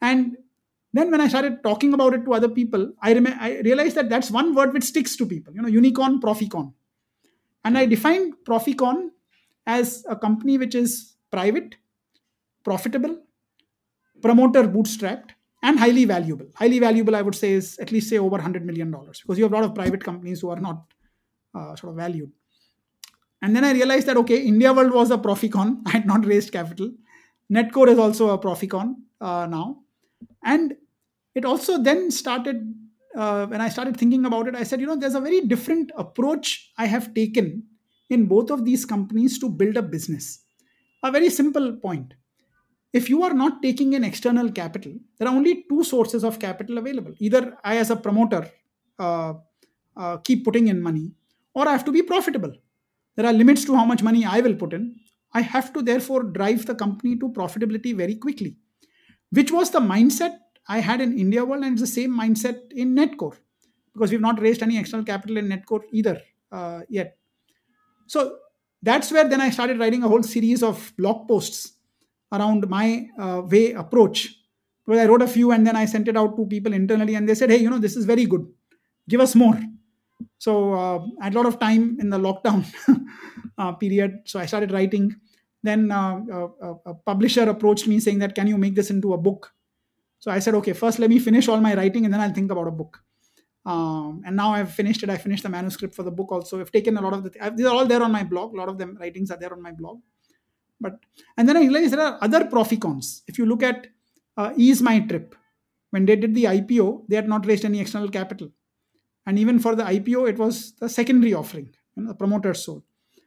And then when I started talking about it to other people, I realized that that's one word which sticks to people. Unicorn, Proficon. And I defined Proficon as a company which is private, profitable, promoter bootstrapped, and highly valuable. Highly valuable, I would say, is at least say over $100 million, because you have a lot of private companies who are not sort of valued. And then I realized that, okay, India World was a Proficon. I had not raised capital. Netcore is also a Proficon now. And it also then started, when I started thinking about it, I said, there's a very different approach I have taken in both of these companies to build a business. A very simple point. If you are not taking in external capital, there are only two sources of capital available. Either I, as a promoter, uh, keep putting in money, or I have to be profitable. There are limits to how much money I will put in. I have to therefore drive the company to profitability very quickly, which was the mindset I had in India World, and it's the same mindset in Netcore, because we've not raised any external capital in Netcore either yet. So that's where then I started writing a whole series of blog posts around my way approach. Because I wrote a few and then I sent it out to people internally, and they said, hey, this is very good. Give us more. So I had a lot of time in the lockdown period. So I started writing. Then a publisher approached me saying that, can you make this into a book? So I said, okay, first let me finish all my writing and then I'll think about a book. And now I've finished it. I finished the manuscript for the book also. I've taken a lot of these are all there on my blog. A lot of them writings are there on my blog. And then I realized there are other Proficons. If you look at Ease My Trip, when they did the IPO, they had not raised any external capital. And even for the IPO, it was the secondary offering, the promoters sold.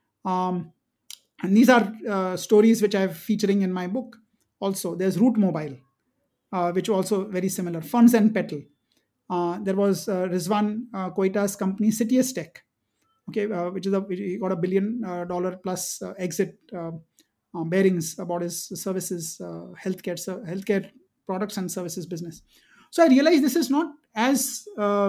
And these are stories which I'm featuring in my book. Also, there's Route Mobile, which also very similar. Funds and Petal. There was Rizwan Koita's company, Citius Tech, okay, which he got $1 billion plus exit bearings about his services, healthcare products and services business. So I realized this is not as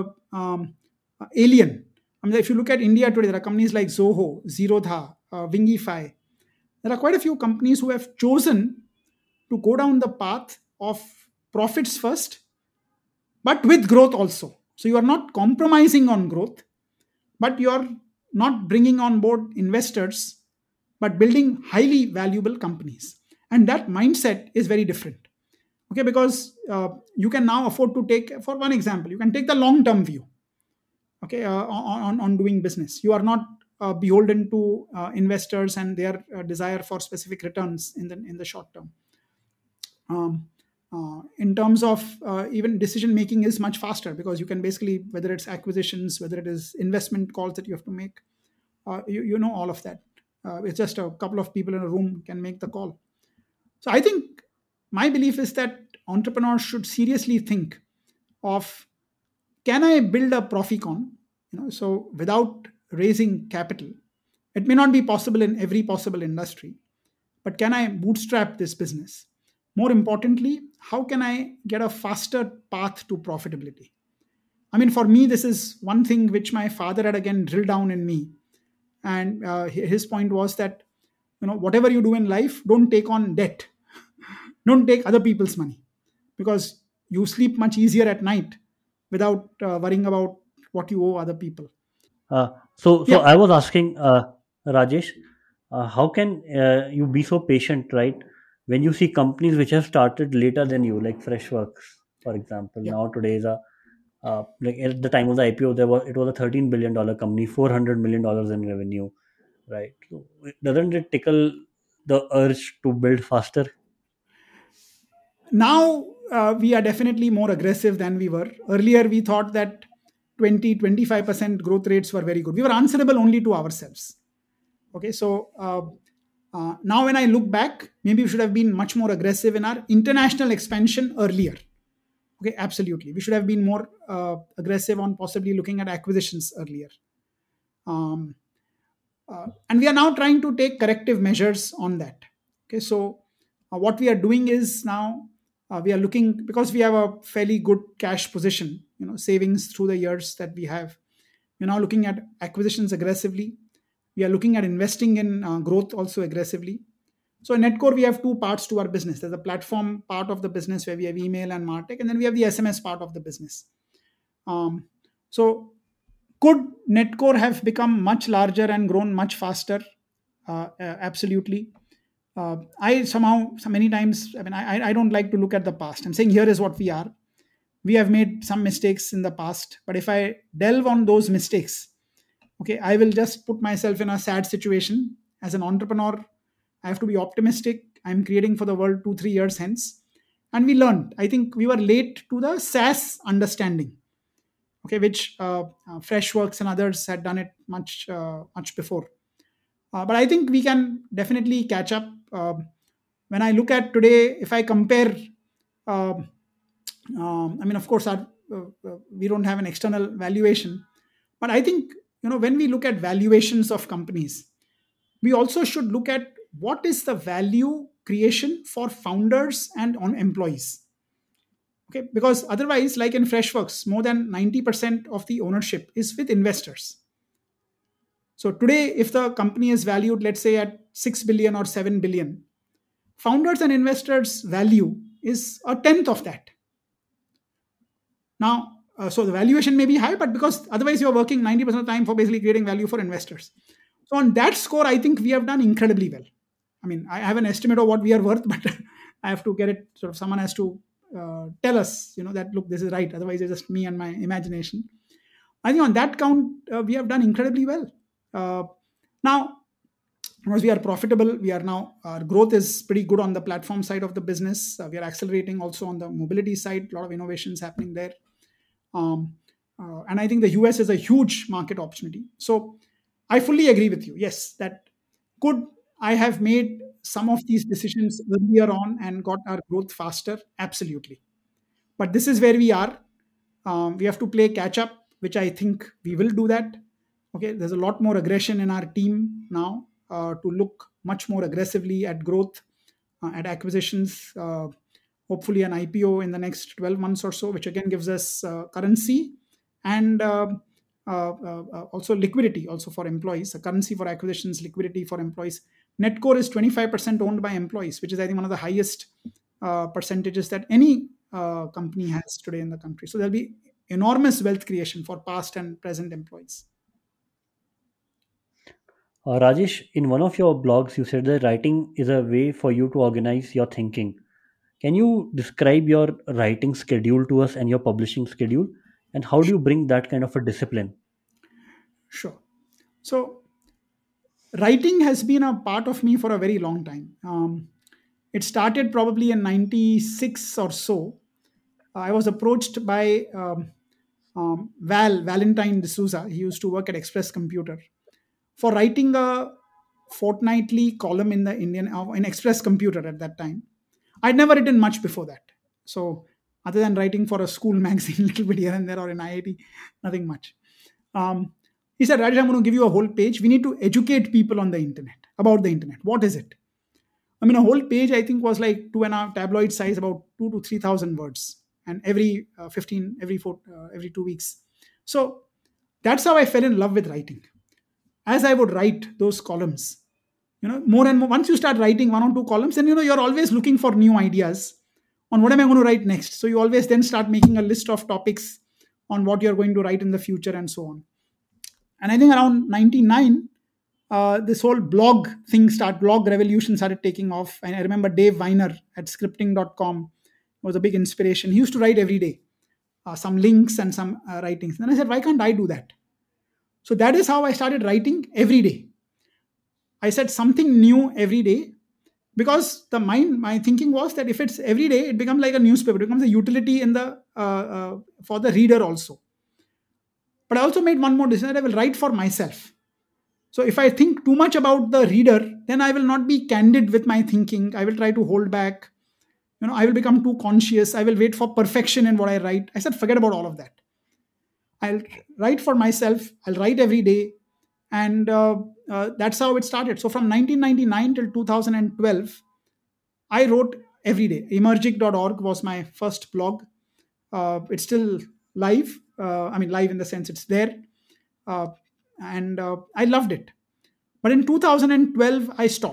alien. I mean, if you look at India today, there are companies like Zoho, Zerodha, Wingify. There are quite a few companies who have chosen to go down the path of profits first, but with growth also. So you are not compromising on growth, but you are not bringing on board investors, but building highly valuable companies. And that mindset is very different. Okay, because you can now afford to take, for one example, you can take the long term view. Okay, on doing business, you are not beholden to investors and their desire for specific returns in the short term. In terms of even decision making is much faster, because you can basically, whether it's acquisitions, whether it is investment calls that you have to make, you know all of that. It's just a couple of people in a room can make the call. So I think my belief is that entrepreneurs should seriously think of, can I build a Proficon? So without raising capital, it may not be possible in every possible industry, but can I bootstrap this business? More importantly, how can I get a faster path to profitability? I mean, for me, this is one thing which my father had again drilled down in me. And his point was that, whatever you do in life, don't take on debt. Don't take other people's money, because you sleep much easier at night without worrying about what you owe other people. So Yeah. I was asking Rajesh, how can you be so patient, right? When you see companies which have started later than you, like Freshworks, for example, Yeah. now today is a like at the time of the IPO, it was a $13 billion company, $400 million in revenue, right? So doesn't it tickle the urge to build faster? Now we are definitely more aggressive than we were. Earlier, we thought that 20-25% growth rates were very good. We were answerable only to ourselves. Okay, so now when I look back, maybe we should have been much more aggressive in our international expansion earlier. Okay, absolutely. We should have been more aggressive on possibly looking at acquisitions earlier. Um, and we are now trying to take corrective measures on that. Okay, so what we are doing is now we are looking, because we have a fairly good cash position, savings through the years that we have. We're now looking at acquisitions aggressively. We are looking at investing in growth also aggressively. So in Netcore, we have two parts to our business. There's a platform part of the business where we have email and MarTech, and then we have the SMS part of the business. Um, so could Netcore have become much larger and grown much faster? Absolutely. I somehow, so many times, I mean, I don't like to look at the past. I'm saying here is what we are. We have made some mistakes in the past, but if I delve on those mistakes, okay, I will just put myself in a sad situation. As an entrepreneur, I have to be optimistic. I'm creating for the world 2 3 years hence, and we learned. I think we were late to the SaaS understanding, okay, which Freshworks and others had done it much before. But I think we can definitely catch up. When I look at today, if I compare, uh, I mean, of course, we don't have an external valuation, but I think, when we look at valuations of companies, we also should look at what is the value creation for founders and on employees. Okay, because otherwise, like in Freshworks, more than 90% of the ownership is with investors. So today, if the company is valued, let's say at 6 billion or 7 billion, founders and investors' value is a tenth of that. Now, so the valuation may be high, but because otherwise you're working 90% of the time for basically creating value for investors. So on that score, I think we have done incredibly well. I mean, I have an estimate of what we are worth, but I have to get it. Sort of, someone has to tell us, that look, this is right. Otherwise, it's just me and my imagination. I think on that count, we have done incredibly well. Now, because we are profitable, we are now, our growth is pretty good on the platform side of the business. We are accelerating also on the mobility side. A lot of innovations happening there. And I think the US is a huge market opportunity. So I fully agree with you. Yes, that could I have made some of these decisions earlier on and got our growth faster? Absolutely. But this is where we are. We have to play catch up, which I think we will do that. Okay, there's a lot more aggression in our team now to look much more aggressively at growth, at acquisitions, hopefully an IPO in the next 12 months or so, which again gives us currency and also liquidity also for employees, a currency for acquisitions, liquidity for employees. Netcore is 25% owned by employees, which is, I think, one of the highest percentages that any company has today in the country. So there'll be enormous wealth creation for past and present employees. Rajesh, in one of your blogs, you said that writing is a way for you to organize your thinking. Can you describe your writing schedule to us and your publishing schedule? And how do you bring that kind of a discipline? Sure. So writing has been a part of me for a very long time. It started probably in 96 or so. I was approached by Valentine D'Souza. He used to work at Express Computer for writing a fortnightly column in the in Express Computer at that time. I'd never written much before that. So other than writing for a school magazine, a little bit here and there, or in IIT, nothing much. He said, Rajesh, I'm going to give you a whole page. We need to educate people on the internet, about the internet. What is it? I mean, a whole page, I think, was like 2.5 tabloid size, about 2 to 3,000 words, and every 2 weeks. So that's how I fell in love with writing. As I would write those columns, more and more, once you start writing 1 or 2 columns, then, you're always looking for new ideas on what am I going to write next. So you always then start making a list of topics on what you're going to write in the future and so on. And I think around 99, this whole blog revolution started taking off. And I remember Dave Weiner at scripting.com was a big inspiration. He used to write every day, some links and some writings. Then I said, why can't I do that? So that is how I started writing every day. I said something new every day, because my thinking was that if it's every day, it becomes like a newspaper. It becomes a utility in the for the reader also. But I also made one more decision that I will write for myself. So if I think too much about the reader, then I will not be candid with my thinking. I will try to hold back. I will become too conscious. I will wait for perfection in what I write. I said, forget about all of that. I'll write for myself. I'll write every day. And that's how it started. So from 1999 till 2012, I wrote every day. Emergic.org was my first blog. It's still live. Live in the sense it's there. And I loved it. But in 2012, I stopped.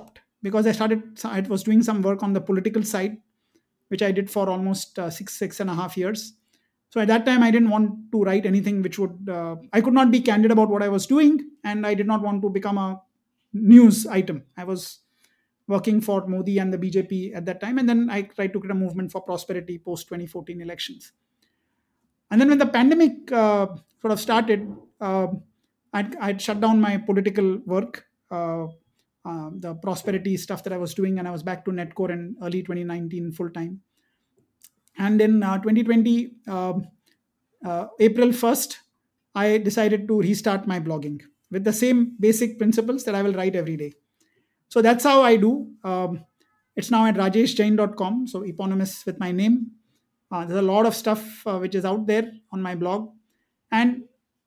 because I was doing some work on the political side, which I did for almost 6.5 years. So at that time, I didn't want to write anything which would, I could not be candid about what I was doing, and I did not want to become a news item. I was working for Modi and the BJP at that time, and then I tried to create a movement for prosperity post 2014 elections. And then when the pandemic sort of started, I'd shut down my political work, the prosperity stuff that I was doing, and I was back to Netcore in early 2019 full time. And in 2020, April 1st, I decided to restart my blogging with the same basic principles that I will write every day. So that's how I do. It's now at rajeshjain.com, so eponymous with my name. There's a lot of stuff which is out there on my blog. And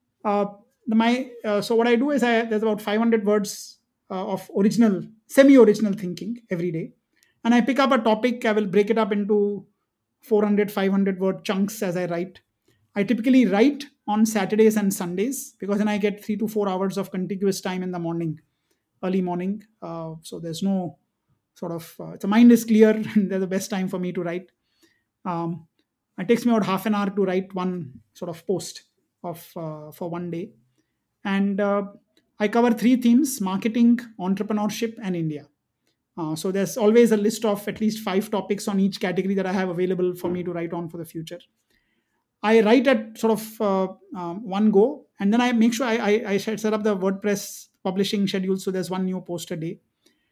so what I do is there's about 500 words of semi-original thinking every day. And I pick up a topic, I will break it up into 400, 500 word chunks as I write. I typically write on Saturdays and Sundays because then I get 3 to 4 hours of contiguous time in the morning, early morning. So there's no sort of, the mind is clear and they're the best time for me to write. It takes me about half an hour to write one sort of post for one day. And I cover 3 themes: marketing, entrepreneurship, and India. So there's always a list of at least 5 topics on each category that I have available for me to write on for the future. I write at sort of one go, and then I make sure I set up the WordPress publishing schedule, so there's one new post a day.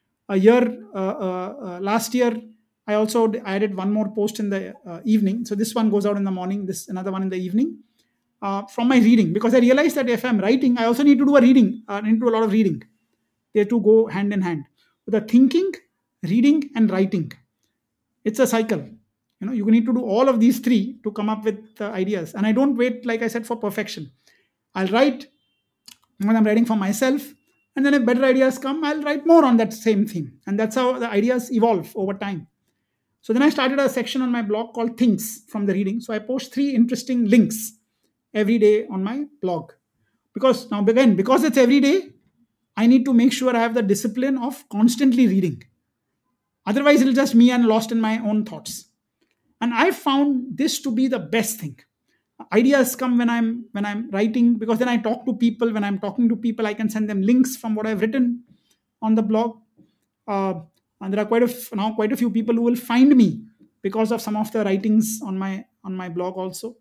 Last year, I also added one more post in the evening. So this one goes out in the morning, this another one in the evening, from my reading, because I realized that if I'm writing, I also need to do a reading. I need to do a lot of reading. They two go hand in hand. The thinking, reading, and writing. It's a cycle. You need to do all of these 3 to come up with ideas. And I don't wait, like I said, for perfection. I'll write when I'm writing for myself, and then if better ideas come, I'll write more on that same theme. And that's how the ideas evolve over time. So then I started a section on my blog called Things from the Reading. So I post 3 interesting links every day on my blog. Because now, again, because it's every day, I need to make sure I have the discipline of constantly reading. Otherwise, it'll just me and lost in my own thoughts. And I found this to be the best thing. Ideas come when I'm writing, because then I talk to people. When I'm talking to people, I can send them links from what I've written on the blog. And there are quite a few people who will find me because of some of the writings on my blog also,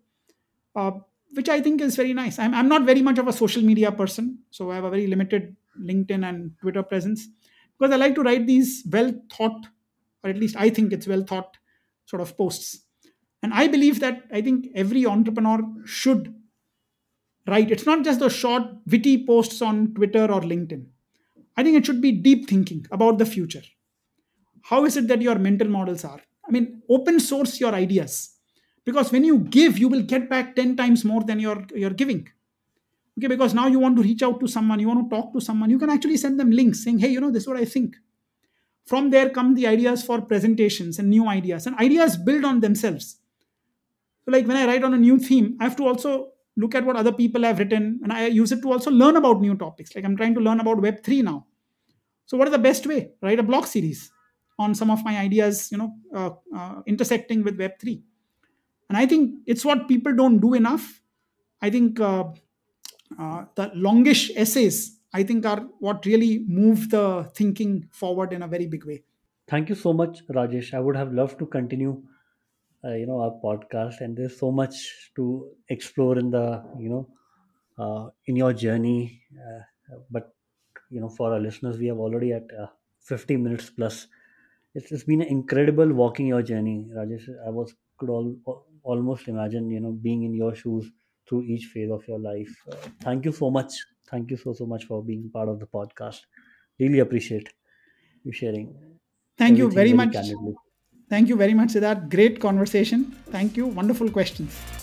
which I think is very nice. I'm not very much of a social media person, so I have a very limited LinkedIn and Twitter presence, because I like to write these well thought, or at least I think it's well thought sort of posts. And I believe that I think every entrepreneur should write. It's not just the short, witty posts on Twitter or LinkedIn. I think it should be deep thinking about the future. How is it that your mental models are? I mean, open source your ideas, because when you give, you will get back 10 times more than you're giving. Okay, because now you want to reach out to someone, you want to talk to someone, you can actually send them links saying, hey, this is what I think. From there come the ideas for presentations and new ideas, and ideas build on themselves. So like when I write on a new theme, I have to also look at what other people have written, and I use it to also learn about new topics. Like I'm trying to learn about Web3 now. So what is the best way? Write a blog series on some of my ideas, intersecting with Web3. And I think it's what people don't do enough. I think the longish essays, I think, are what really move the thinking forward in a very big way. Thank you so much, Rajesh. I would have loved to continue, our podcast, and there's so much to explore in in your journey. But for our listeners, we have already at 50 minutes plus. It's been incredible walking your journey, Rajesh. I could almost imagine, being in your shoes through each phase of your life. Thank you so much. Thank you so much for being part of the podcast. Really appreciate you sharing Thank you everything very very much. candidly. Thank you very much, Siddharth. Great conversation. Thank you. Wonderful questions.